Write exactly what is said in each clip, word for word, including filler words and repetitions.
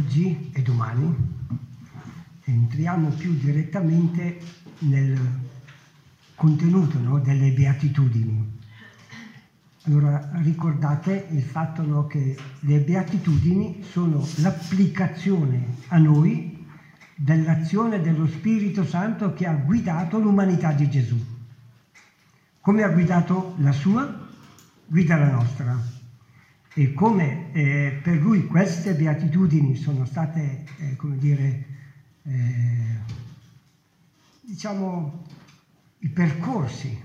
oggi e domani entriamo più direttamente nel contenuto, no, delle beatitudini. Allora, ricordate il fatto, no, che le beatitudini sono l'applicazione a noi dell'azione dello Spirito Santo che ha guidato l'umanità di Gesù. Come ha guidato la sua, guida la nostra. E come eh, per lui queste beatitudini sono state, eh, come dire, eh, diciamo, i percorsi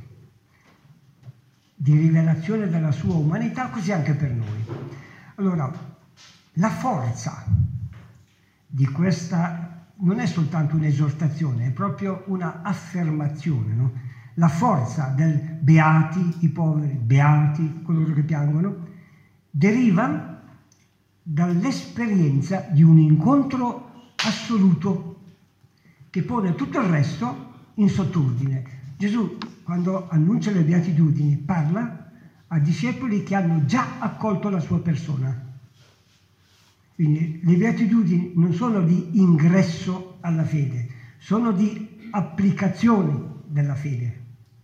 di rivelazione della sua umanità, così anche per noi. Allora, la forza di questa non è soltanto un'esortazione, è proprio una affermazione, no? La forza del beati, i poveri, beati, coloro che piangono, deriva dall'esperienza di un incontro assoluto che pone tutto il resto in sottordine. Gesù, quando annuncia le beatitudini, parla a discepoli che hanno già accolto la sua persona. Quindi le beatitudini non sono di ingresso alla fede, sono di applicazione della fede.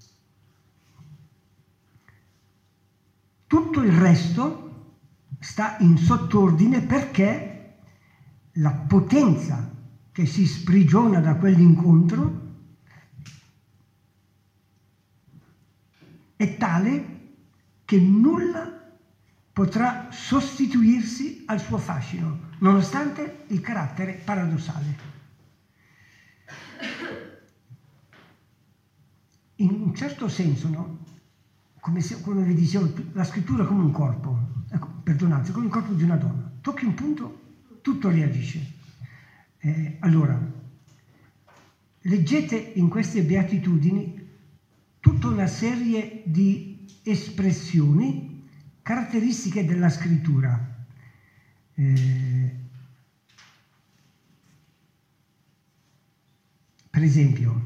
Tutto il resto sta in sottordine perché la potenza che si sprigiona da quell'incontro è tale che nulla potrà sostituirsi al suo fascino, nonostante il carattere paradossale. In un certo senso, no? Come, se, come vi dicevo, la scrittura è come un corpo, ecco, perdonate, come il corpo di una donna. Tocchi un punto, tutto reagisce. Eh, allora, leggete in queste beatitudini tutta una serie di espressioni caratteristiche della scrittura. Eh, per esempio,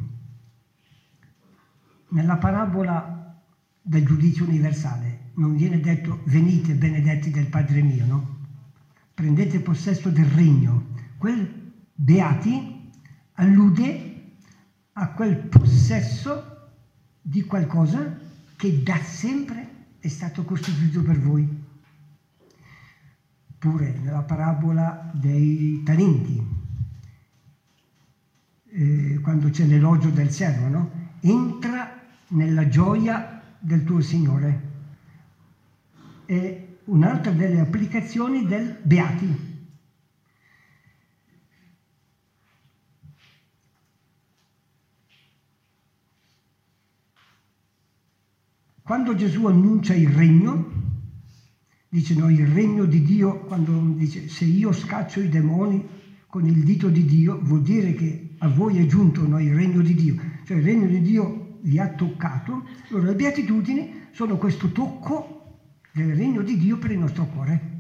nella parabola del giudizio universale non viene detto venite benedetti del Padre mio, no? Prendete possesso del regno. Quel beati allude a quel possesso di qualcosa che da sempre è stato costituito per voi. Pure nella parabola dei talenti, eh, quando c'è l'elogio del servo, no? Entra nella gioia del tuo Signore. È un'altra delle applicazioni del beati. Quando Gesù annuncia il regno, dice no, il regno di Dio, quando dice se io scaccio i demoni con il dito di Dio, vuol dire che a voi è giunto, no, il regno di Dio, cioè il regno di Dio vi ha toccato. Allora le beatitudini sono questo tocco del regno di Dio per il nostro cuore.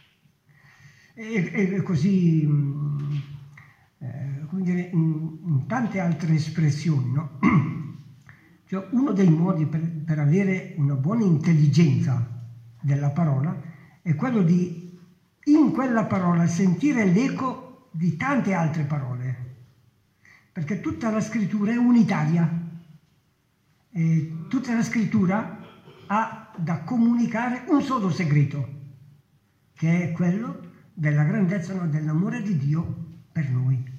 E, e così, eh, come dire, in, in tante altre espressioni, no? Cioè, uno dei modi per, per avere una buona intelligenza della parola è quello di, in quella parola, sentire l'eco di tante altre parole, perché tutta la scrittura è unitaria. E tutta la scrittura ha da comunicare un solo segreto, che è quello della grandezza, no, dell'amore di Dio per noi.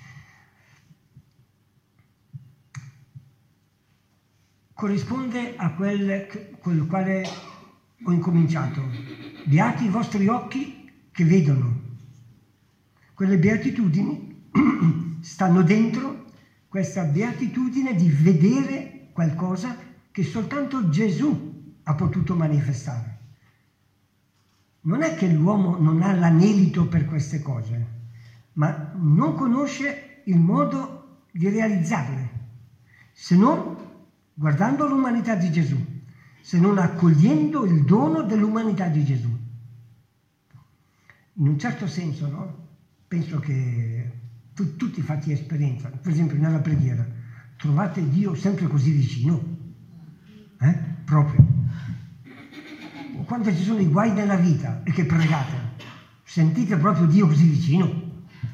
Corrisponde a quel con il quale ho incominciato. Beati i vostri occhi che vedono. Quelle beatitudini stanno dentro questa beatitudine di vedere qualcosa che soltanto Gesù ha potuto manifestare. Non è che l'uomo non ha l'anelito per queste cose, ma non conosce il modo di realizzarle, se non guardando l'umanità di Gesù, se non accogliendo il dono dell'umanità di Gesù. In un certo senso, no? Penso che tu, tutti fate esperienza, per esempio nella preghiera, trovate Dio sempre così vicino, eh? Proprio. Quando ci sono i guai nella vita e che pregate, Sentite proprio Dio così vicino?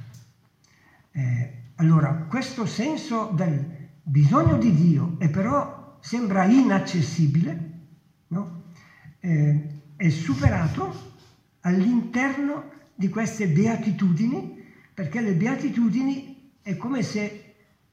Eh, allora, questo senso del bisogno di Dio, e però sembra inaccessibile, no? eh, è superato all'interno di queste beatitudini, perché le beatitudini è come se,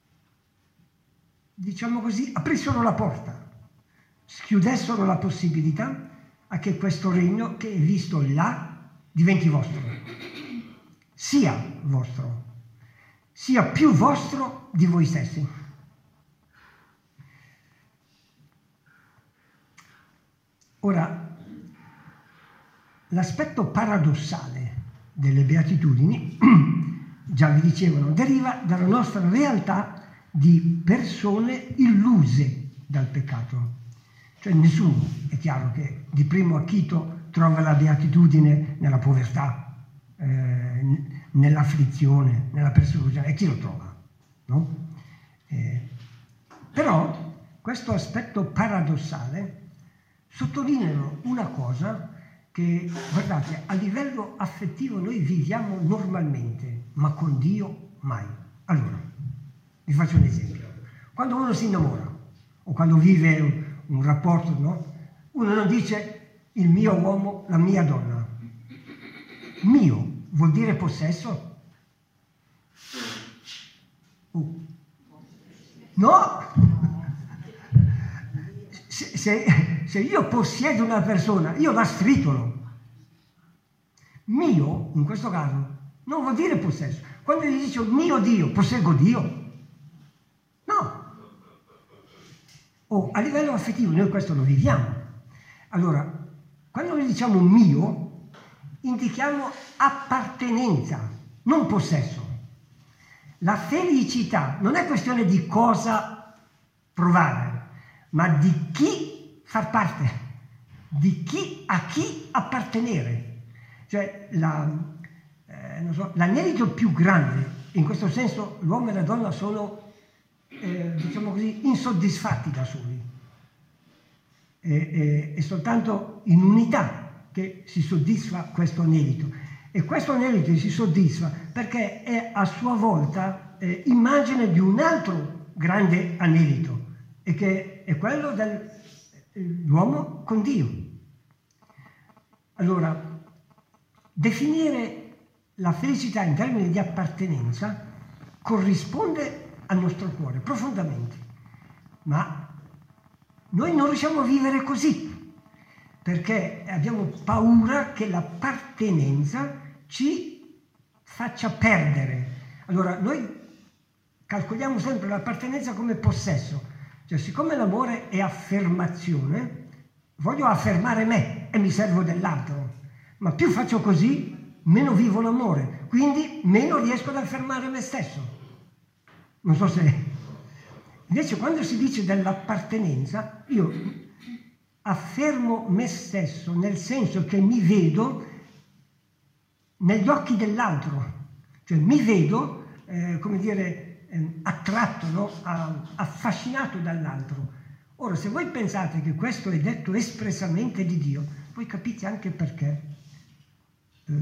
diciamo così, aprissero la porta, schiudessero la possibilità a che questo regno che è visto là diventi vostro, sia vostro, sia più vostro di voi stessi. Ora, l'aspetto paradossale delle beatitudini, già vi dicevano, deriva dalla nostra realtà di persone illuse dal peccato. Cioè nessuno, è chiaro che di primo acchito trova la beatitudine nella povertà, eh, nell'afflizione, nella persecuzione, e chi lo trova, no? Eh, però questo aspetto paradossale sottolineano una cosa che, guardate, a livello affettivo noi viviamo normalmente, ma con Dio mai. Allora, vi faccio un esempio. Quando uno si innamora, o quando vive un, un rapporto, no? Uno non dice il mio uomo, la mia donna. Mio vuol dire possesso? Oh. No! Se, se, se io possiedo una persona, io la stritolo. Mio, in questo caso, non vuol dire possesso. Quando gli dico mio Dio, posseggo Dio? No. Oh, a livello affettivo noi questo lo viviamo. Allora, quando noi diciamo mio, indichiamo appartenenza, non possesso. La felicità non è questione di cosa provare, ma di chi far parte, di chi a chi appartenere. Cioè la, eh, non so, l'anelito più grande, in questo senso l'uomo e la donna sono, eh, diciamo così, insoddisfatti da soli. È, è, è soltanto in unità che si soddisfa questo anelito. E questo anelito si soddisfa perché è a sua volta eh, immagine di un altro grande anelito, e che è quello dell'uomo con Dio. Allora, definire la felicità in termini di appartenenza corrisponde al nostro cuore profondamente, ma noi non riusciamo a vivere così, perché abbiamo paura che l'appartenenza ci faccia perdere. Allora, noi calcoliamo sempre l'appartenenza come possesso. Cioè, siccome l'amore è affermazione, voglio affermare me e mi servo dell'altro, ma più faccio così, meno vivo l'amore, quindi meno riesco ad affermare me stesso. Non so se... Invece quando si dice dell'appartenenza, io affermo me stesso nel senso che mi vedo negli occhi dell'altro, cioè mi vedo, eh, come dire, attratto, no? Affascinato dall'altro. Ora, se voi pensate che questo è detto espressamente di Dio, voi capite anche perché eh,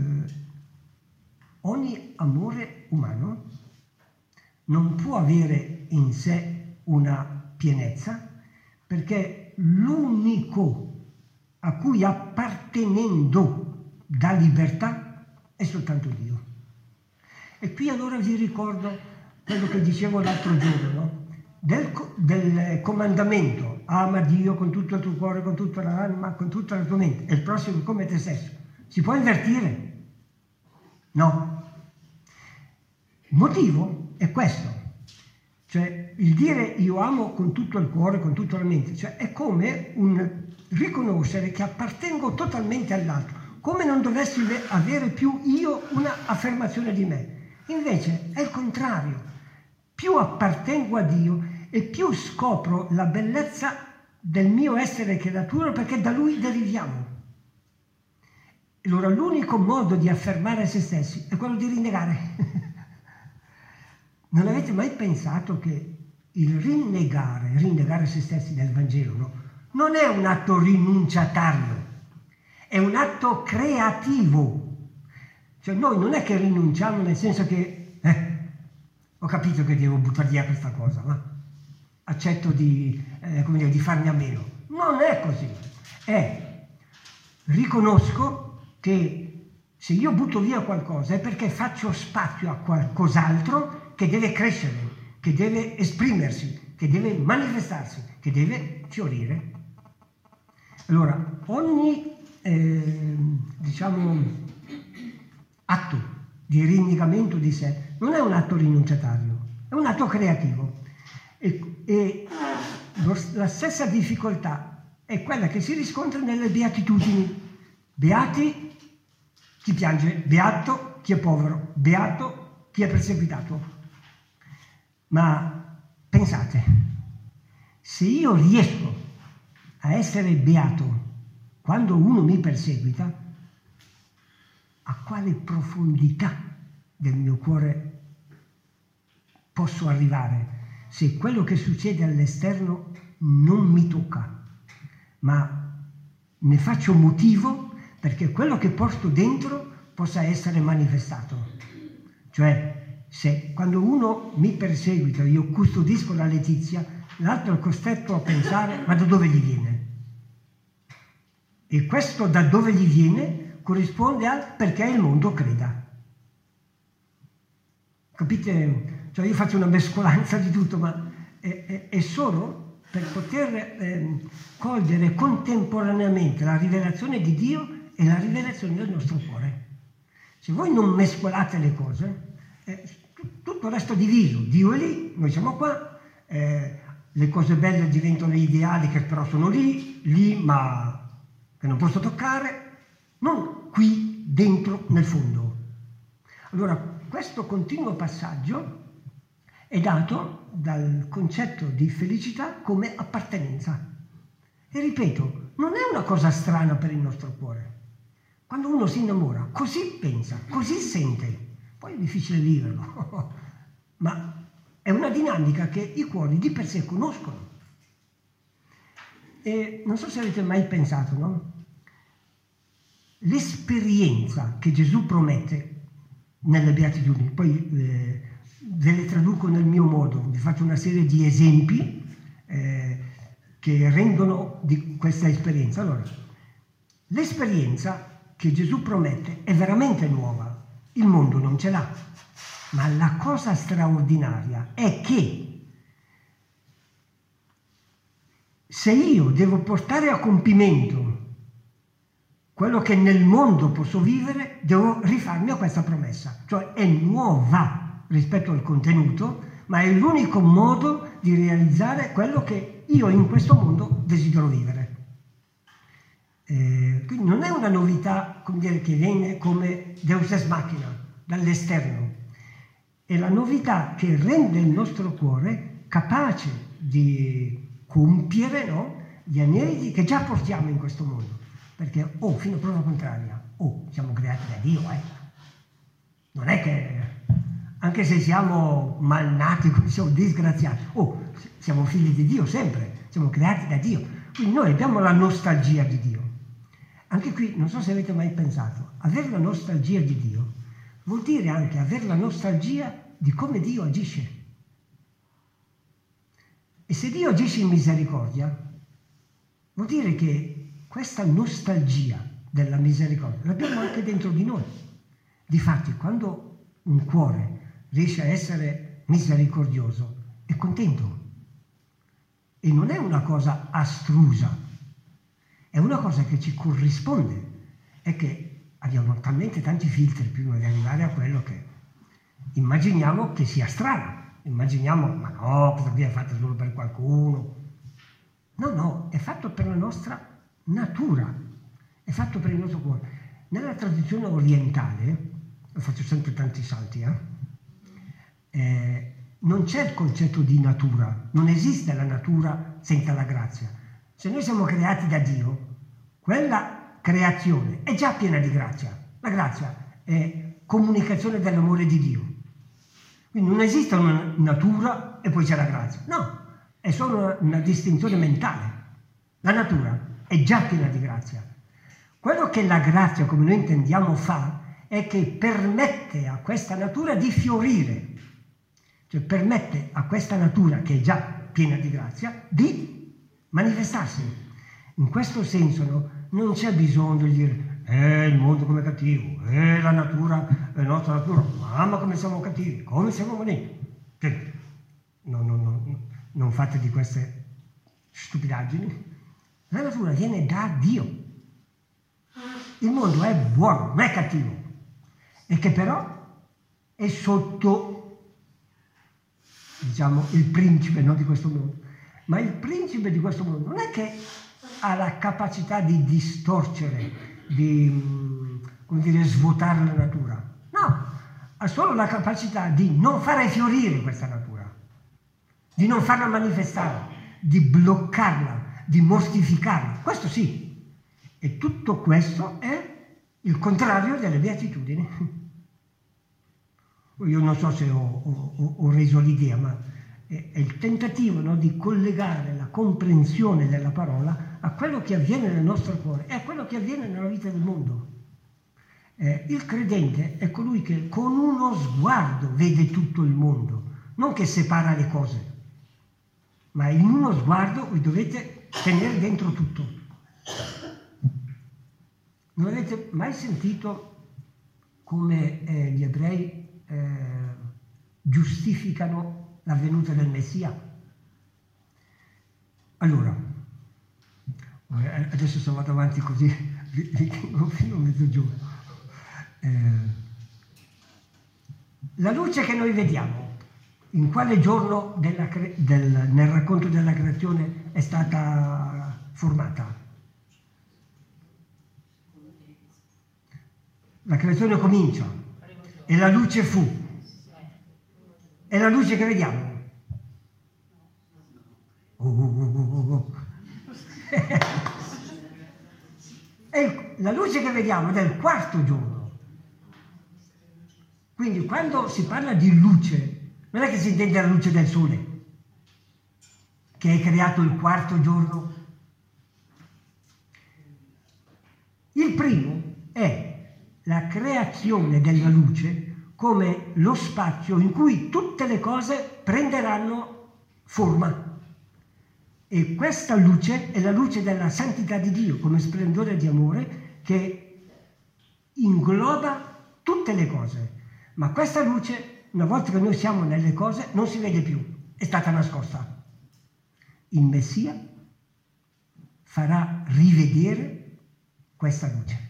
ogni amore umano non può avere in sé una pienezza, perché l'unico a cui appartenendo dà libertà è soltanto Dio. E qui allora vi ricordo quello che dicevo l'altro giorno, no? del, del comandamento: ama Dio con tutto il tuo cuore, con tutta l'anima, con tutta la tua mente, e il prossimo come te stesso. Si può invertire? No. Il motivo è questo, cioè il dire io amo con tutto il cuore, con tutta la mente, cioè è come un riconoscere che appartengo totalmente all'altro, come non dovessi avere più io una affermazione di me. Invece è il contrario. Più appartengo a Dio e più scopro la bellezza del mio essere creatura, perché da Lui deriviamo. Allora l'unico modo di affermare se stessi è quello di rinnegare. Non avete mai pensato che il rinnegare, rinnegare se stessi nel Vangelo, no? Non è un atto rinunciatario, è un atto creativo. Cioè noi non è che rinunciamo nel senso che eh, ho capito che devo buttare via questa cosa, ma accetto di, eh, come dire, di farne a meno. Non è così. È riconosco che se io butto via qualcosa è perché faccio spazio a qualcos'altro che deve crescere, che deve esprimersi, che deve manifestarsi, che deve fiorire. Allora, ogni, eh, diciamo, atto di rinnegamento di sé non è un atto rinunciatario, è un atto creativo. E, e lo, la stessa difficoltà è quella che si riscontra nelle beatitudini. Beati chi piange, beato chi è povero, beato chi è perseguitato. Ma pensate, se io riesco a essere beato quando uno mi perseguita, a quale profondità del mio cuore posso arrivare se quello che succede all'esterno non mi tocca, ma ne faccio motivo perché quello che porto dentro possa essere manifestato. Cioè, se quando uno mi perseguita, io custodisco la letizia, l'altro è costretto a pensare, ma da dove gli viene? E questo da dove gli viene corrisponde al perché il mondo creda. Capite? Cioè io faccio una mescolanza di tutto, ma è, è, è solo per poter eh, cogliere contemporaneamente la rivelazione di Dio e la rivelazione del nostro cuore. Se voi non mescolate le cose, eh, tutto resta diviso. Dio è lì, noi siamo qua, eh, le cose belle diventano ideali che però sono lì, lì ma che non posso toccare, non qui dentro nel fondo. Allora, questo continuo passaggio è dato dal concetto di felicità come appartenenza. E ripeto, non è una cosa strana per il nostro cuore. Quando uno si innamora, così pensa, così sente. Poi è difficile viverlo, ma è una dinamica che i cuori di per sé conoscono. E non so se avete mai pensato, no? L'esperienza che Gesù promette nelle beatitudini, poi eh, ve le traduco nel mio modo, vi faccio una serie di esempi eh, che rendono di questa esperienza. Allora, l'esperienza che Gesù promette è veramente nuova, il mondo non ce l'ha, ma la cosa straordinaria è che se io devo portare a compimento quello che nel mondo posso vivere, devo rifarmi a questa promessa, cioè è nuova rispetto al contenuto, ma è l'unico modo di realizzare quello che io in questo mondo desidero vivere. Eh, quindi non è una novità, come dire, che viene come Deus ex machina, dall'esterno. È la novità che rende il nostro cuore capace di compiere, no, gli anelli che già portiamo in questo mondo. Perché, oh, fino a prova contraria, oh, siamo creati da Dio, eh. Non è che, anche se siamo malnati, siamo disgraziati, oh, siamo figli di Dio sempre, siamo creati da Dio. Quindi noi abbiamo la nostalgia di Dio. Anche qui, non so se avete mai pensato, avere la nostalgia di Dio vuol dire anche avere la nostalgia di come Dio agisce. E se Dio agisce in misericordia, vuol dire che questa nostalgia della misericordia l'abbiamo anche dentro di noi. Difatti, quando un cuore riesce a essere misericordioso, è contento. E non è una cosa astrusa, è una cosa che ci corrisponde. È che abbiamo talmente tanti filtri prima di arrivare a quello che immaginiamo che sia strano. Immaginiamo, ma no, questa qui è fatta solo per qualcuno. No, no, è fatto per la nostra natura, è fatto per il nostro cuore. Nella tradizione orientale, faccio sempre tanti salti, eh, eh, non c'è il concetto di natura, non esiste la natura senza la grazia. Se noi siamo creati da Dio, quella creazione è già piena di grazia. La grazia è comunicazione dell'amore di Dio. Quindi non esiste una natura e poi c'è la grazia. No, è solo una, una distinzione mentale. La natura è già piena di grazia. Quello che la grazia, come noi intendiamo, fa è che permette a questa natura di fiorire, cioè permette a questa natura, che è già piena di grazia, di manifestarsi. In questo senso, no, non c'è bisogno di dire eh, il mondo come cattivo, eh, la natura, la nostra natura, mamma come siamo cattivi, come siamo boniti. Cioè, no, no, no, non fate di queste stupidaggini. La natura viene da Dio. Il mondo è buono, non è cattivo, e che però è sotto, diciamo, il principe, no, di questo mondo. Ma il principe di questo mondo non è che ha la capacità di distorcere, di, come dire, svuotare la natura. No, ha solo la capacità di non fare fiorire questa natura, di non farla manifestare, di bloccarla, di mortificarla. Questo sì. E tutto questo è il contrario delle beatitudini. Io non so se ho, ho, ho reso l'idea, ma è, è il tentativo, no, di collegare la comprensione della parola a quello che avviene nel nostro cuore e a quello che avviene nella vita del mondo. Eh, il credente è colui che con uno sguardo vede tutto il mondo, non che separa le cose, ma in uno sguardo voi dovete tenere dentro tutto. Non avete mai sentito come eh, gli ebrei eh, giustificano la venuta del Messia? Allora, adesso sono andato avanti così, fino a mezzogiorno. Eh, la luce che noi vediamo, in quale giorno della cre- del, nel racconto della creazione è stata formata? La creazione comincia e la luce fu. È la luce che vediamo. Oh, oh, oh, oh, oh. È la luce che vediamo è del quarto giorno. Quindi quando si parla di luce, non è che si intende la luce del sole, che è creato il quarto giorno. Il primo è la creazione della luce come lo spazio in cui tutte le cose prenderanno forma. E questa luce è la luce della santità di Dio, come splendore di amore che ingloba tutte le cose. Ma questa luce, una volta che noi siamo nelle cose, non si vede più, è stata nascosta. Il Messia farà rivedere questa luce.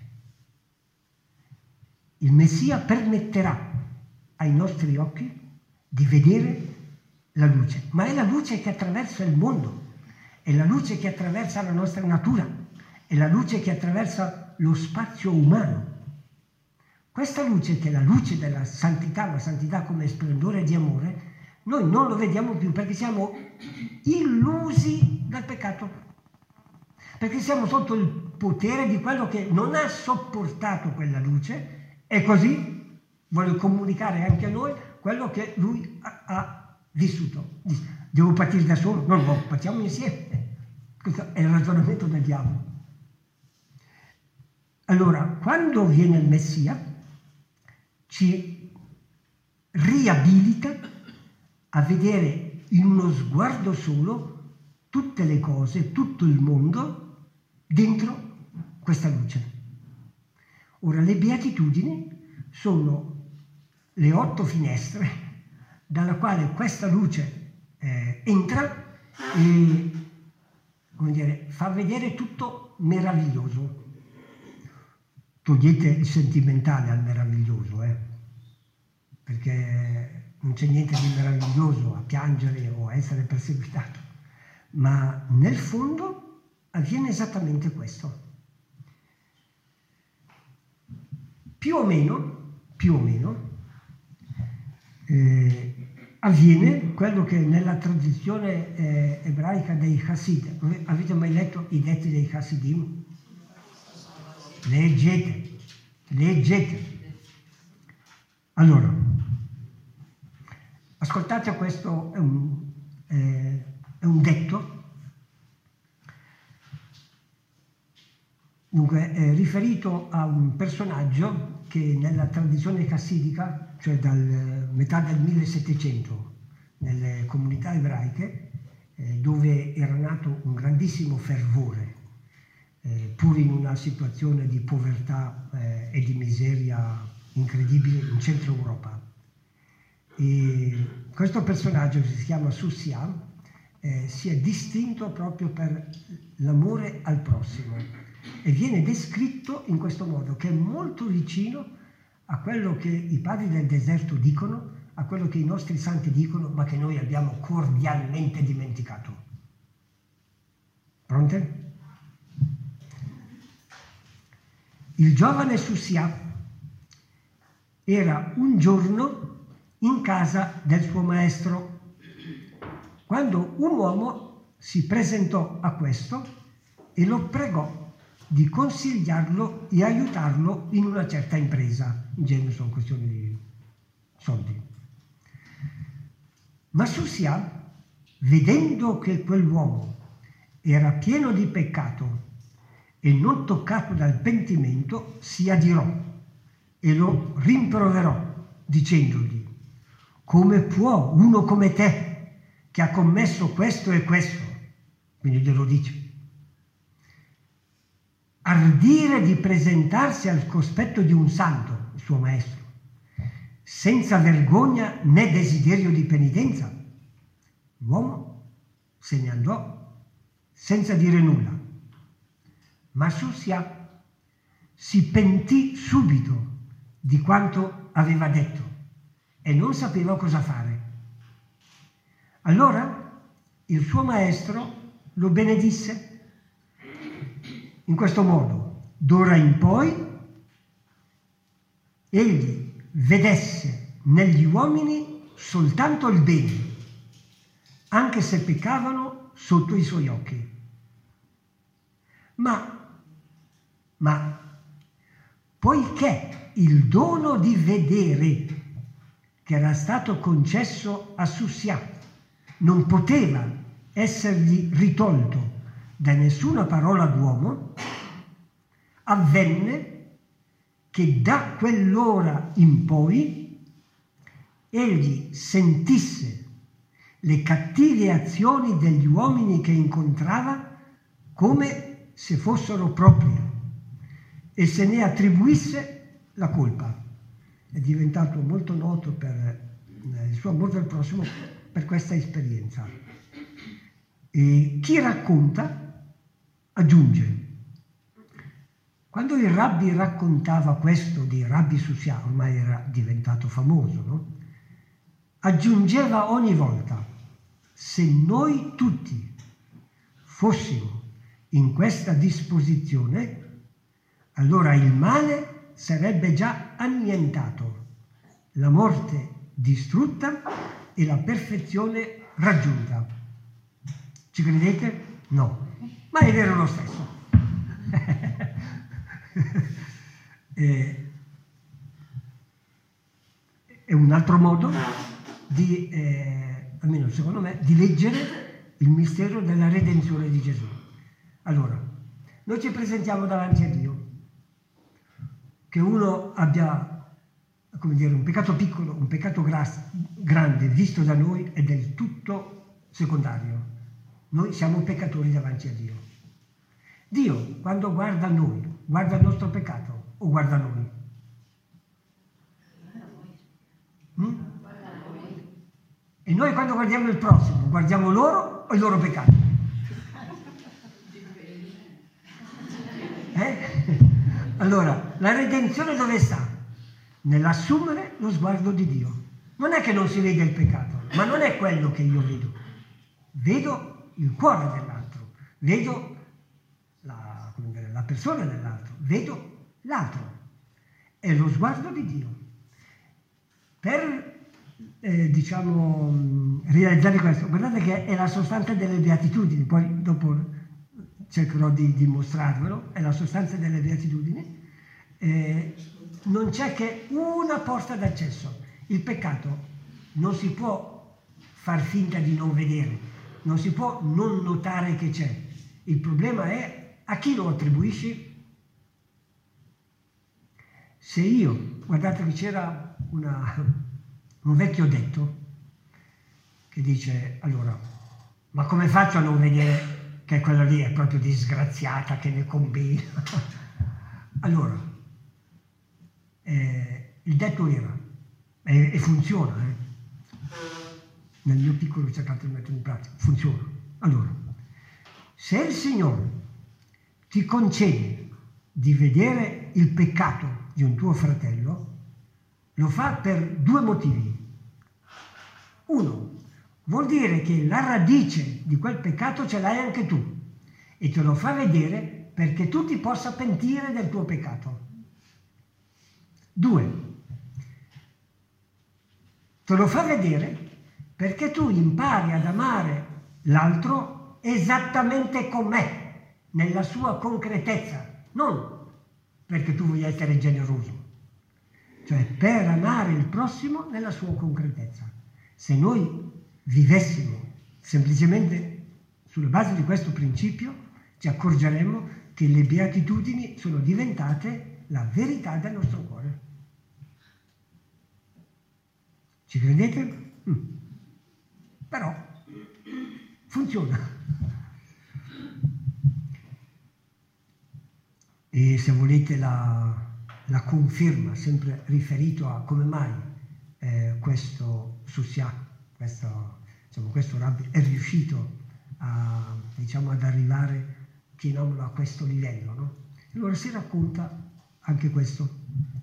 Il Messia permetterà ai nostri occhi di vedere la luce, ma è la luce che attraversa il mondo, è la luce che attraversa la nostra natura, è la luce che attraversa lo spazio umano. Questa luce, che è la luce della santità, la santità come splendore di amore, noi non lo vediamo più perché siamo illusi dal peccato, perché siamo sotto il potere di quello che non ha sopportato quella luce. E così vuole comunicare anche a noi quello che lui ha, ha vissuto. Dice, devo partire da solo? No, no, partiamo insieme. Questo è il ragionamento del diavolo. Allora, quando viene il Messia, ci riabilita a vedere in uno sguardo solo tutte le cose, tutto il mondo dentro questa luce. Ora, le beatitudini sono le otto finestre dalla quale questa luce eh, entra e, come dire, fa vedere tutto meraviglioso. Togliete il sentimentale al meraviglioso, eh? Perché non c'è niente di meraviglioso a piangere o a essere perseguitato, ma nel fondo avviene esattamente questo. Più o meno, più o meno, eh, avviene quello che nella tradizione eh, ebraica dei Hassid, avete mai letto i detti dei Hasidim? Leggete, leggete. Allora, ascoltate, questo è un, eh, è un detto. Dunque, è riferito a un personaggio che nella tradizione chassidica, cioè dal metà del millesettecento, nelle comunità ebraiche, eh, dove era nato un grandissimo fervore, eh, pur in una situazione di povertà eh, e di miseria incredibile in centro Europa. E questo personaggio, che si chiama Susia, eh, si è distinto proprio per l'amore al prossimo e viene descritto in questo modo, che è molto vicino a quello che i padri del deserto dicono, a quello che i nostri santi dicono, ma che noi abbiamo cordialmente dimenticato. Pronte? Il giovane Susia era un giorno in casa del suo maestro, quando un uomo si presentò a questo e lo pregò di consigliarlo e aiutarlo in una certa impresa. In genere sono questioni di soldi. Ma Susia, vedendo che quell'uomo era pieno di peccato e non toccato dal pentimento, si adirò e lo rimproverò, dicendogli: come può uno come te, che ha commesso questo e questo, quindi glielo dice, ardire di presentarsi al cospetto di un santo, il suo maestro, senza vergogna né desiderio di penitenza? L'uomo se ne andò senza dire nulla, ma Susia si pentì subito di quanto aveva detto e non sapeva cosa fare. Allora il suo maestro lo benedisse in questo modo: d'ora in poi egli vedesse negli uomini soltanto il bene, anche se peccavano sotto i suoi occhi. Ma, ma, poiché il dono di vedere che era stato concesso a Susia non poteva essergli ritolto da nessuna parola d'uomo, avvenne che da quell'ora in poi egli sentisse le cattive azioni degli uomini che incontrava come se fossero proprie e se ne attribuisse la colpa. È diventato molto noto per il suo amore al prossimo per questa esperienza. E chi racconta aggiunge: quando il rabbi raccontava questo di Rabbi Susia, ormai era diventato famoso, no? Aggiungeva ogni volta: se noi tutti fossimo in questa disposizione, allora il male sarebbe già annientato, la morte distrutta e la perfezione raggiunta. Ci credete? No, ma è vero lo stesso. eh, è un altro modo di, eh, almeno secondo me, di leggere il mistero della redenzione di Gesù. Allora, noi ci presentiamo davanti a Dio, che uno abbia, come dire, un peccato piccolo, un peccato gras- grande visto da noi è del tutto secondario. Noi siamo peccatori davanti a Dio. Dio, quando guarda noi, guarda il nostro peccato o guarda noi? Mm? E noi quando guardiamo il prossimo, guardiamo loro o i loro peccati? Eh? Allora, la redenzione dove sta? Nell'assumere lo sguardo di Dio. Non è che non si vede il peccato, ma non è quello che io vedo. Vedo il cuore dell'altro, vedo la, come dire, la persona dell'altro, vedo l'altro. È lo sguardo di Dio. Per, eh, diciamo, realizzare questo, guardate che è la sostanza delle beatitudini, poi dopo cercherò di dimostrarvelo, è la sostanza delle beatitudini. Eh, non c'è che una porta d'accesso. Il peccato non si può far finta di non vedere, non si può non notare che c'è. Il problema è a chi lo attribuisci. Se io, guardate che c'era una, un vecchio detto che dice, allora, ma come faccio a non vedere che quella lì è proprio disgraziata, che ne combina? Allora, eh, il detto era, e, e funziona, eh. Nel mio piccolo ho cercato di mettere in pratica, funziona. Allora, se il Signore ti concede di vedere il peccato di un tuo fratello, lo fa per due motivi. Uno, vuol dire che la radice di quel peccato ce l'hai anche tu e te lo fa vedere perché tu ti possa pentire del tuo peccato. Due, te lo fa vedere perché tu impari ad amare l'altro esattamente com'è, nella sua concretezza, non perché tu vuoi essere generoso, cioè per amare il prossimo nella sua concretezza. Se noi vivessimo semplicemente sulla base di questo principio, ci accorgeremo che le beatitudini sono diventate la verità del nostro cuore. Ci credete? Mm. Però funziona. E se volete la, la conferma, sempre riferito a come mai eh, questo Susia, questo, diciamo, questo rabbi è riuscito a, diciamo, ad arrivare, chiamiamolo, a questo livello, no? Allora si racconta anche questo.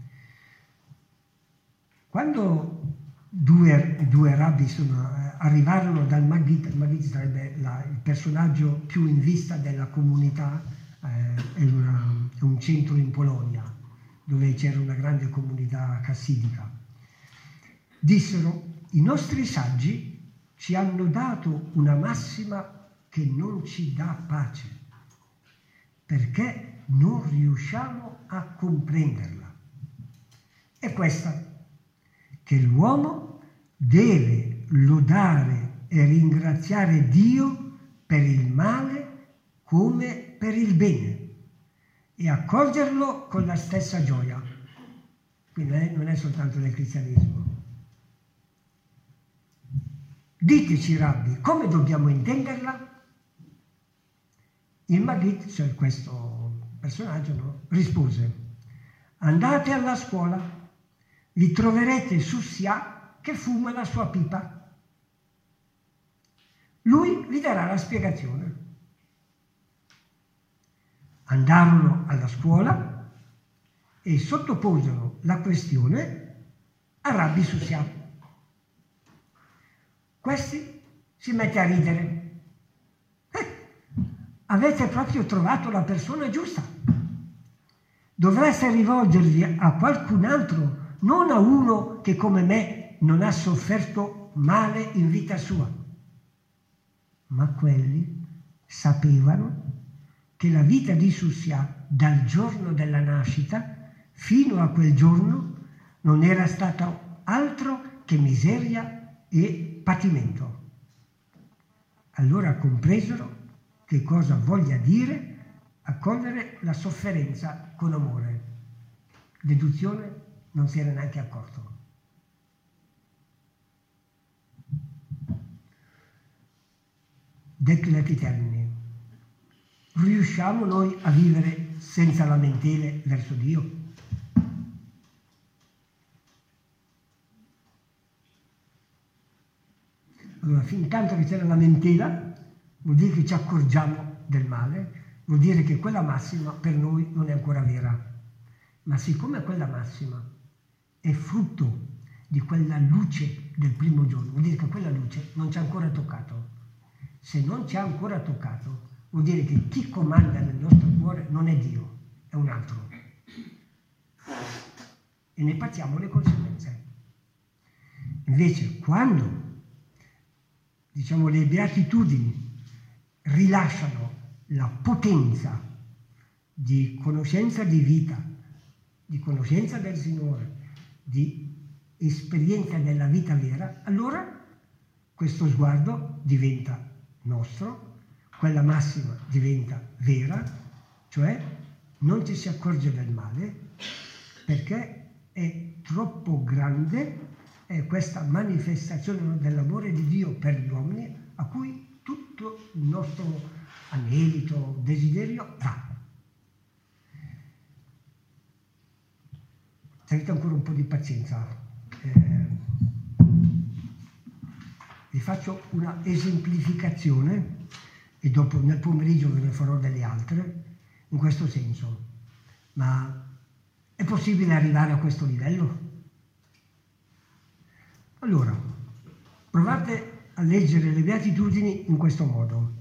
Quando due, due rabbi sono, eh, arrivarono dal Maggid, il Maggid sarebbe la, il personaggio più in vista della comunità, eh, è, una, è un centro in Polonia dove c'era una grande comunità chassidica, dissero: i nostri saggi ci hanno dato una massima che non ci dà pace perché non riusciamo a comprenderla. È questa, che l'uomo deve lodare e ringraziare Dio per il male come per il bene e accoglierlo con la stessa gioia. Quindi non è soltanto nel cristianesimo. Diteci, rabbi, come dobbiamo intenderla? Il Maggid, cioè questo personaggio, no, rispose: andate alla scuola, vi troverete Susia che fuma la sua pipa. Lui vi darà la spiegazione. Andarono alla scuola e sottoposero la questione a Rabbi Susia. Questi si mette a ridere. Eh, avete proprio trovato la persona giusta. Dovreste rivolgervi a qualcun altro, non a uno che come me non ha sofferto male in vita sua. Ma quelli sapevano che la vita di Susia, dal giorno della nascita fino a quel giorno, non era stata altro che miseria e patimento. Allora compresero che cosa voglia dire accogliere la sofferenza con amore. Deduzione, non si era neanche accorto. Detti letti termini, riusciamo noi a vivere senza lamentele verso Dio? Allora, fin tanto che c'è la lamentela, vuol dire che ci accorgiamo del male, vuol dire che quella massima per noi non è ancora vera. Ma siccome quella massima è frutto di quella luce del primo giorno, vuol dire che quella luce non ci ha ancora toccato. Se non ci ha ancora toccato, vuol dire che chi comanda nel nostro cuore non è Dio, è un altro. E ne paghiamo le conseguenze. Invece, quando, diciamo, le beatitudini rilasciano la potenza di conoscenza di vita, di conoscenza del Signore, di esperienza della vita vera, allora questo sguardo diventa nostro, quella massima diventa vera, cioè non ci si accorge del male perché è troppo grande è questa manifestazione dell'amore di Dio per gli uomini a cui tutto il nostro anelito, desiderio va. Se avete ancora un po' di pazienza, eh, vi faccio una esemplificazione e dopo nel pomeriggio ve ne farò delle altre in questo senso. Ma è possibile arrivare a questo livello? Allora, provate a leggere le Beatitudini in questo modo.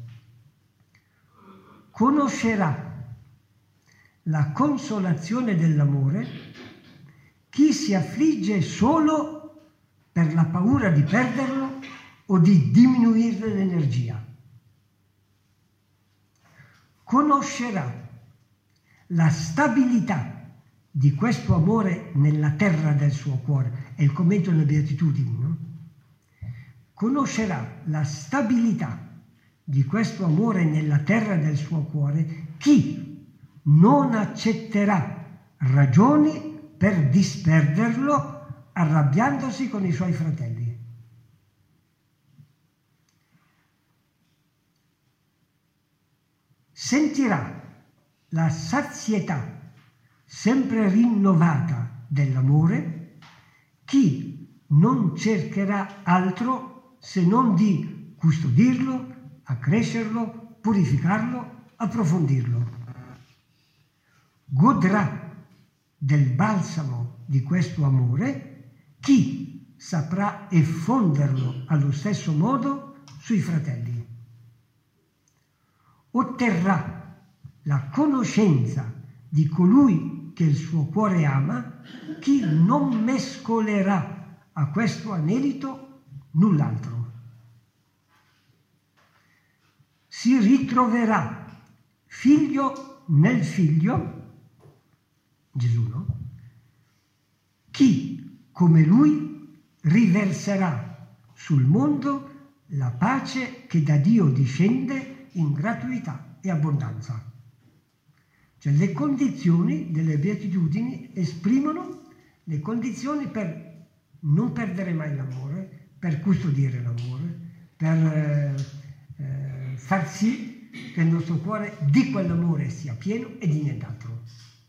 Conoscerà la consolazione dell'amore chi si affligge solo per la paura di perderlo o di diminuirne l'energia. Conoscerà la stabilità di questo amore nella terra del suo cuore. È il commento delle Beatitudini, no? Conoscerà la stabilità di questo amore nella terra del suo cuore chi non accetterà ragioni per disperderlo arrabbiandosi con i suoi fratelli. Sentirà la sazietà sempre rinnovata dell'amore chi non cercherà altro se non di custodirlo, accrescerlo, purificarlo, approfondirlo. Godrà del balsamo di questo amore chi saprà effonderlo allo stesso modo sui fratelli. Otterrà la conoscenza di colui che il suo cuore ama chi non mescolerà a questo anelito null'altro. Si ritroverà figlio nel figlio, Gesù, no? Chi, come lui, riverserà sul mondo la pace che da Dio discende in gratuità e abbondanza. Cioè le condizioni delle Beatitudini esprimono le condizioni per non perdere mai l'amore, per custodire l'amore, per eh, eh, far sì che il nostro cuore di quell'amore sia pieno e di nient'altro.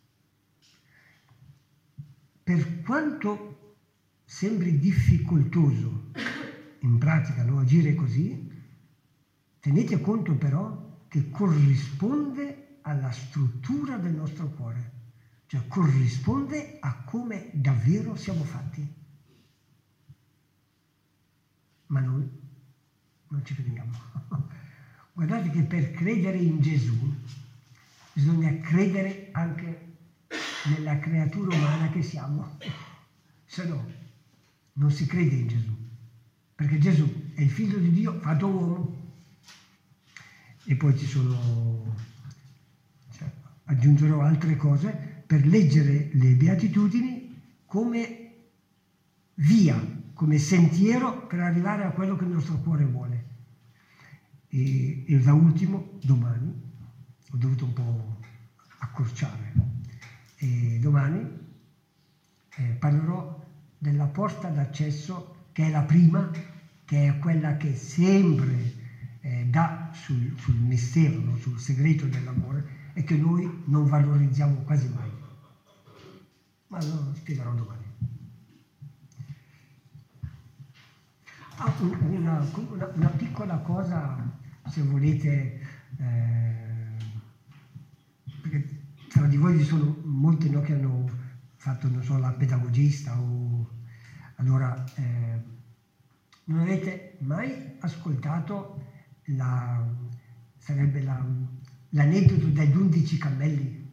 Per quanto sembri difficoltoso in pratica, no, agire così, tenete conto però che corrisponde alla struttura del nostro cuore, cioè corrisponde a come davvero siamo fatti. Ma noi non ci crediamo. Guardate che per credere in Gesù bisogna credere anche nella creatura umana che siamo, se no non si crede in Gesù, perché Gesù è il figlio di Dio fatto uomo. E poi ci sono, cioè, aggiungerò altre cose per leggere le Beatitudini come via, come sentiero per arrivare a quello che il nostro cuore vuole. E, e da ultimo, domani, ho dovuto un po' accorciare, e domani eh, parlerò della porta d'accesso che è la prima, che è quella che sempre eh, dà sul, sul mistero, no? Sul segreto dell'amore, e che noi non valorizziamo quasi mai. Ma lo spiegherò domani. Ah, una, una, una piccola cosa, se volete, eh, perché tra di voi ci sono molti, no, che hanno fatto, non so, la pedagogista o allora eh, non avete mai ascoltato la, sarebbe la, l'aneddoto degli undici cammelli?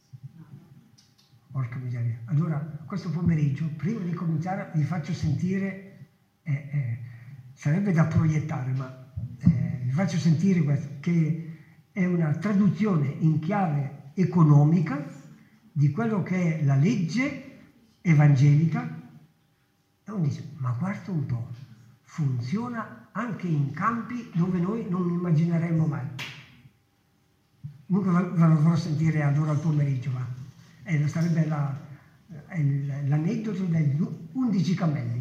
Porca miseria. Allora, questo pomeriggio, prima di cominciare, vi faccio sentire, eh, eh, sarebbe da proiettare, ma eh, vi faccio sentire questo, che è una traduzione in chiave economica di quello che è la legge evangelica. E uno dice, ma guarda un po', funziona anche in campi dove noi non immagineremmo mai. Comunque ve lo farò sentire allora al pomeriggio, ma eh, sarebbe la, è l'aneddoto degli undici cammelli.